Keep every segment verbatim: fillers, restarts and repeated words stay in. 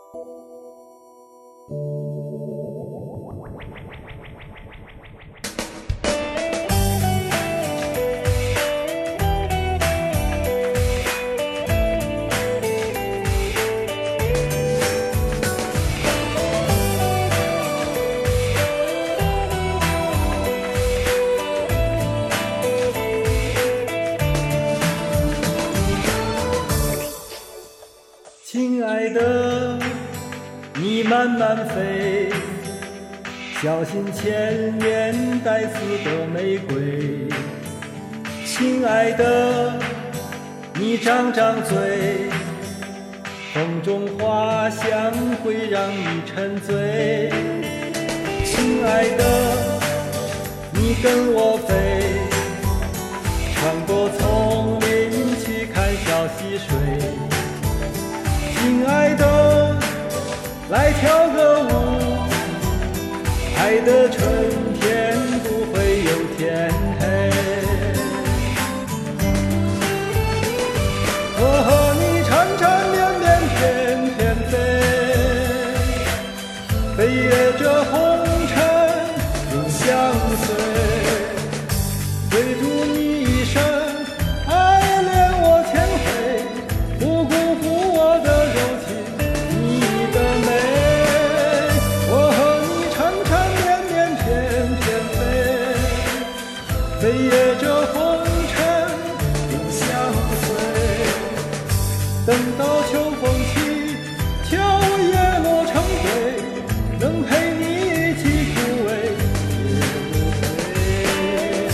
亲爱的，你慢慢飞，小心千年带刺的玫瑰。亲爱的，你张张嘴，风中花香会让你沉醉。亲爱的，你跟我飞，穿过丛林去看小溪水。亲爱的，来跳个舞，爱的春天不会有天黑。我和你缠缠绵绵翩翩飞，飞越这红尘永相随，追逐你一生，爱恋我千回，不辜负我的柔情，你的美。我和你缠缠绵绵翩翩飞，飞越这红尘永相随。等到秋风起，秋叶落成堆，能陪你一起枯萎也无悔。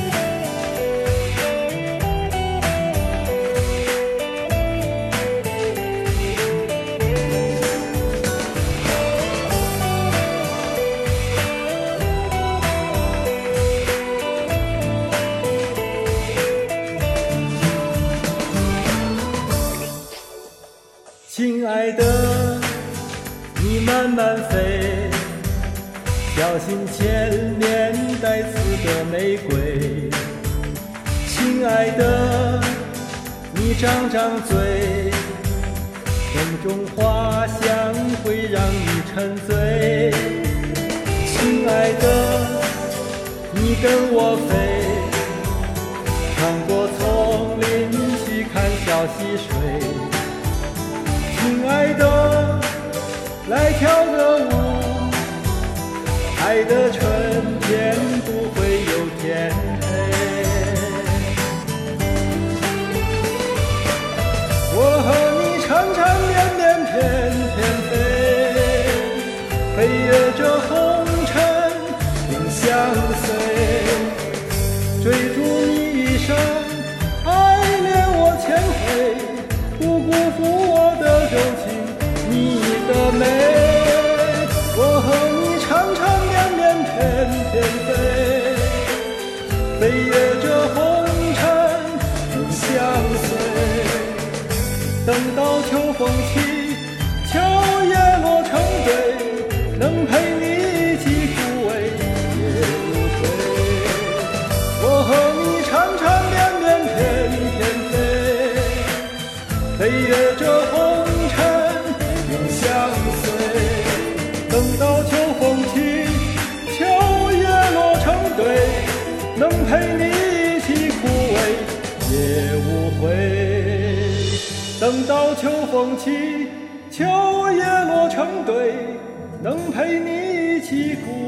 亲爱的，你慢慢飞，小心千年带刺的玫瑰。亲爱的，你张张嘴，风中花香会让你沉醉。亲爱的，你跟我飞，穿过丛林去看小溪水。亲爱的，来跳个舞，爱的春天不会有天黑。我和你缠缠绵绵翩翩飞，飞越这红尘永相随，追逐你一生，爱恋我千回，不辜负我的柔情，你的美。我和你缠缠绵绵翩翩飞，飞越这红尘永相随。等到秋风起，秋叶落成堆，能陪你一起枯萎也无悔。我和你缠缠绵绵翩翩飞，飞越这红尘永相随。等到秋风起，秋叶落成堆，能陪你一起枯萎也无悔。等到秋风起，秋叶落成堆，能陪你一起枯